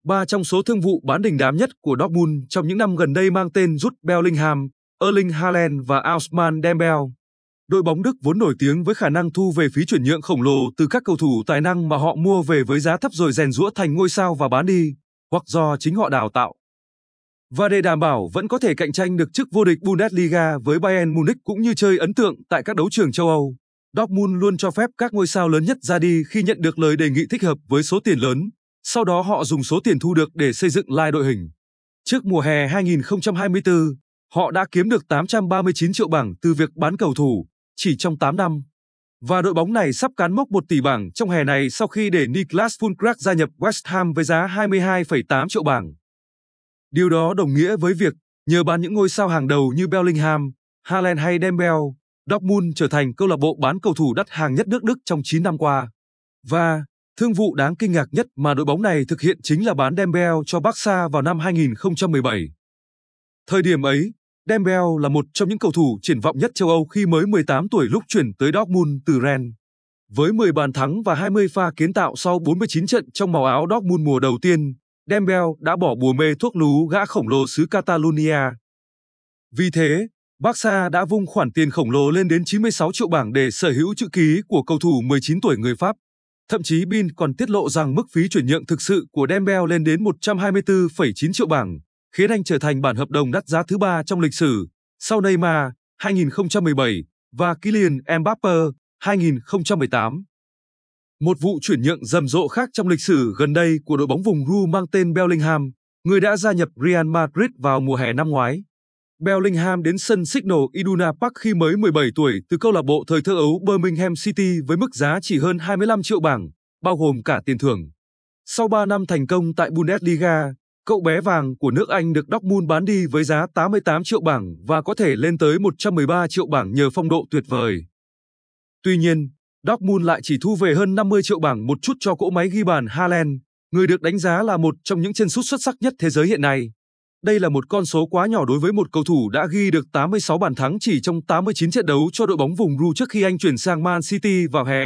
Ba trong số thương vụ bán đình đám nhất của Dortmund trong những năm gần đây mang tên Jude Bellingham, Erling Haaland và Ousmane Dembele. Đội bóng Đức vốn nổi tiếng với khả năng thu về phí chuyển nhượng khổng lồ từ các cầu thủ tài năng mà họ mua về với giá thấp rồi rèn giũa thành ngôi sao và bán đi, hoặc do chính họ đào tạo. Và để đảm bảo vẫn có thể cạnh tranh được chức vô địch Bundesliga với Bayern Munich cũng như chơi ấn tượng tại các đấu trường châu Âu, Dortmund luôn cho phép các ngôi sao lớn nhất ra đi khi nhận được lời đề nghị thích hợp với số tiền lớn. Sau đó họ dùng số tiền thu được để xây dựng lại đội hình. Trước mùa hè 2024, họ đã kiếm được 839 triệu bảng từ việc bán cầu thủ chỉ trong 8 năm. Và đội bóng này sắp cán mốc 1 tỷ bảng trong hè này sau khi để Niklas Füllkrug gia nhập West Ham với giá 22,8 triệu bảng. Điều đó đồng nghĩa với việc nhờ bán những ngôi sao hàng đầu như Bellingham, Haaland hay Dembele, Dortmund trở thành câu lạc bộ bán cầu thủ đắt hàng nhất nước Đức trong 9 năm qua. Và thương vụ đáng kinh ngạc nhất mà đội bóng này thực hiện chính là bán Dembele cho Barca vào năm 2017. Thời điểm ấy, Dembele là một trong những cầu thủ triển vọng nhất châu Âu khi mới 18 tuổi lúc chuyển tới Dortmund từ Rennes. Với 10 bàn thắng và 20 pha kiến tạo sau 49 trận trong màu áo Dortmund mùa đầu tiên, Dembele đã bỏ bùa mê thuốc lú gã khổng lồ xứ Catalonia. Vì thế, Barca đã vung khoản tiền khổng lồ lên đến 96 triệu bảng để sở hữu chữ ký của cầu thủ 19 tuổi người Pháp. Thậm chí Bin còn tiết lộ rằng mức phí chuyển nhượng thực sự của Dembele lên đến 124,9 triệu bảng, khiến anh trở thành bản hợp đồng đắt giá thứ 3 trong lịch sử, sau Neymar 2017 và Kylian Mbappé 2018. Một vụ chuyển nhượng rầm rộ khác trong lịch sử gần đây của đội bóng vùng Ru mang tên Bellingham, người đã gia nhập Real Madrid vào mùa hè năm ngoái. Bellingham đến sân Signal Iduna Park khi mới 17 tuổi từ câu lạc bộ thời thơ ấu Birmingham City với mức giá chỉ hơn 25 triệu bảng, bao gồm cả tiền thưởng. Sau 3 năm thành công tại Bundesliga, cậu bé vàng của nước Anh được Dortmund bán đi với giá 88 triệu bảng và có thể lên tới 113 triệu bảng nhờ phong độ tuyệt vời. Tuy nhiên, Dortmund lại chỉ thu về hơn 50 triệu bảng một chút cho cỗ máy ghi bàn Haaland, người được đánh giá là một trong những chân sút xuất sắc nhất thế giới hiện nay. Đây là một con số quá nhỏ đối với một cầu thủ đã ghi được 86 bàn thắng chỉ trong 89 trận đấu cho đội bóng vùng Ru trước khi anh chuyển sang Man City vào hè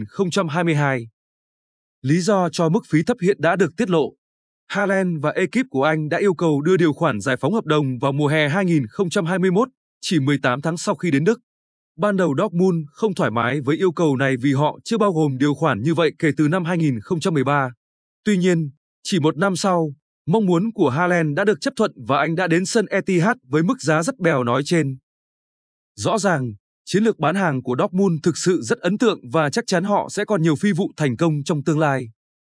2022. Lý do cho mức phí thấp hiện đã được tiết lộ. Haaland và ekip của anh đã yêu cầu đưa điều khoản giải phóng hợp đồng vào mùa hè 2021, chỉ 18 tháng sau khi đến Đức. Ban đầu Dortmund không thoải mái với yêu cầu này vì họ chưa bao gồm điều khoản như vậy kể từ năm 2013. Tuy nhiên, chỉ một năm sau, mong muốn của Haaland đã được chấp thuận và anh đã đến sân Etihad với mức giá rất bèo nói trên. Rõ ràng, chiến lược bán hàng của Dortmund thực sự rất ấn tượng và chắc chắn họ sẽ còn nhiều phi vụ thành công trong tương lai.